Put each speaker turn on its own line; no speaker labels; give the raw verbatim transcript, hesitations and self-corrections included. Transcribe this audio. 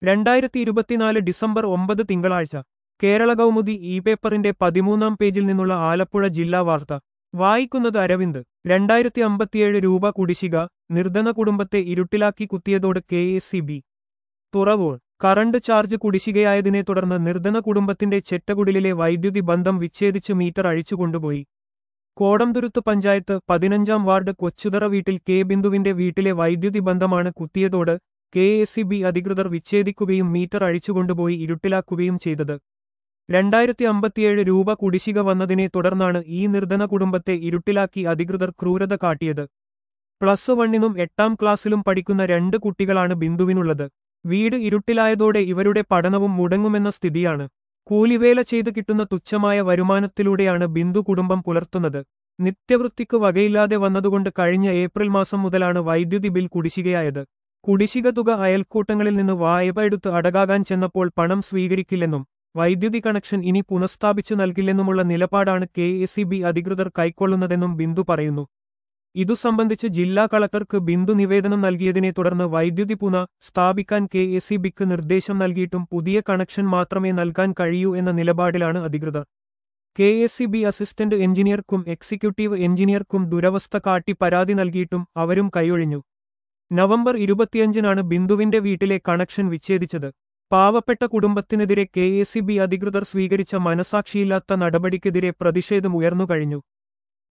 രണ്ടായിരത്തി ഇരുപത്തിനാല് ഡിസംബർ ഒമ്പത് തിങ്കളാഴ്ച കേരള കൗമുദി ഇ പേപ്പറിന്റെ പതിമൂന്നാം പേജിൽ നിന്നുള്ള ആലപ്പുഴ ജില്ലാ വാർത്ത വായിക്കുന്നത് അരവിന്ദ്. രണ്ടായിരത്തി അമ്പത്തിയേഴ് രൂപ കുടിശ്ശിക, നിർധന കുടുംബത്തെ ഇരുട്ടിലാക്കി Kuthiyathode K S E B. Thuravoor current charge കുടിശ്ശികയായതിനെ തുടർന്ന് നിർധന കുടുംബത്തിന്റെ ചെറ്റകുടിലിലെ വൈദ്യുതി ബന്ധം വിച്ഛേദിച്ച് മീറ്റർ അഴിച്ചുകൊണ്ടുപോയി. കോടംതുരുത്ത് പഞ്ചായത്ത് പതിനഞ്ചാം വാർഡ് കൊച്ചുതറ വീട്ടിൽ കെ ബിന്ദുവിന്റെ വീട്ടിലെ വൈദ്യുതി ബന്ധമാണ് Kuthiyathode K S E B അധികൃതർ വിച്ഛേദിക്കുകയും മീറ്റർ അഴിച്ചുകൊണ്ടുപോയി ഇരുട്ടിലാക്കുകയും ചെയ്തത്. രണ്ടായിരത്തി അമ്പത്തിയേഴ് രൂപ കുടിശ്ശിക വന്നതിനെ തുടർന്നാണ് ഈ നിർധന കുടുംബത്തെ ഇരുട്ടിലാക്കി അധികൃതർ ക്രൂരത കാട്ടിയത്. പ്ലസ് വണ്ണിനും എട്ടാം ക്ലാസ്സിലും പഠിക്കുന്ന രണ്ട് കുട്ടികളാണ് ബിന്ദുവിനുള്ളത്. വീട് ഇരുട്ടിലായതോടെ ഇവരുടെ പഠനവും മുടങ്ങുമെന്ന സ്ഥിതിയാണ്. കൂലിവേല ചെയ്ത് കിട്ടുന്ന തുച്ഛമായ വരുമാനത്തിലൂടെയാണ് ബിന്ദു കുടുംബം പുലർത്തുന്നത്. നിത്യവൃത്തിക്ക് വകയില്ലാതെ വന്നതുകൊണ്ട് കഴിഞ്ഞ ഏപ്രിൽ മാസം മുതലാണ് വൈദ്യുതി ബിൽ കുടിശ്ശികയായത്. കുടിശ്ശിക തുക അയൽക്കൂട്ടങ്ങളിൽ നിന്ന് വായ്പ എടുത്ത് അടകാകാൻ ചെന്നപ്പോൾ പണം സ്വീകരിക്കില്ലെന്നും വൈദ്യുതി കണക്ഷൻ ഇനി പുനഃസ്ഥാപിച്ചു നൽകില്ലെന്നുമുള്ള നിലപാടാണ് കെ എസ് ഇ ബി അധികൃതർ കൈക്കൊള്ളുന്നതെന്നും ബിന്ദു പറയുന്നു. ഇതു സംബന്ധിച്ച് ജില്ലാ കളക്ടർക്ക് ബിന്ദു നിവേദനം നൽകിയതിനെ തുടർന്ന് വൈദ്യുതി പുനഃ സ്ഥാപിക്കാൻ കെ എസ് ഇ ബിക്ക് നിർദ്ദേശം നൽകിയിട്ടും പുതിയ കണക്ഷൻ മാത്രമേ നൽകാൻ കഴിയൂ എന്ന നിലപാടിലാണ് അധികൃതർ. K S E B assistant എഞ്ചിനീയർക്കും എക്സിക്യൂട്ടീവ് എഞ്ചിനീയർക്കും ദുരവസ്ഥ കാട്ടി പരാതി നൽകിയിട്ടും അവരും കൈയൊഴിഞ്ഞു. നവംബർ ഇരുപത്തിയഞ്ചിനാണ് ബിന്ദുവിന്റെ വീട്ടിലെ കണക്ഷൻ വിച്ഛേദിച്ചത്. പാവപ്പെട്ട കുടുംബത്തിനെതിരെ കെ എസ് ഇ ബി അധികൃതർ സ്വീകരിച്ച മനസാക്ഷിയില്ലാത്ത നടപടിക്കെതിരെ പ്രതിഷേധം ഉയർന്നുകഴിഞ്ഞു.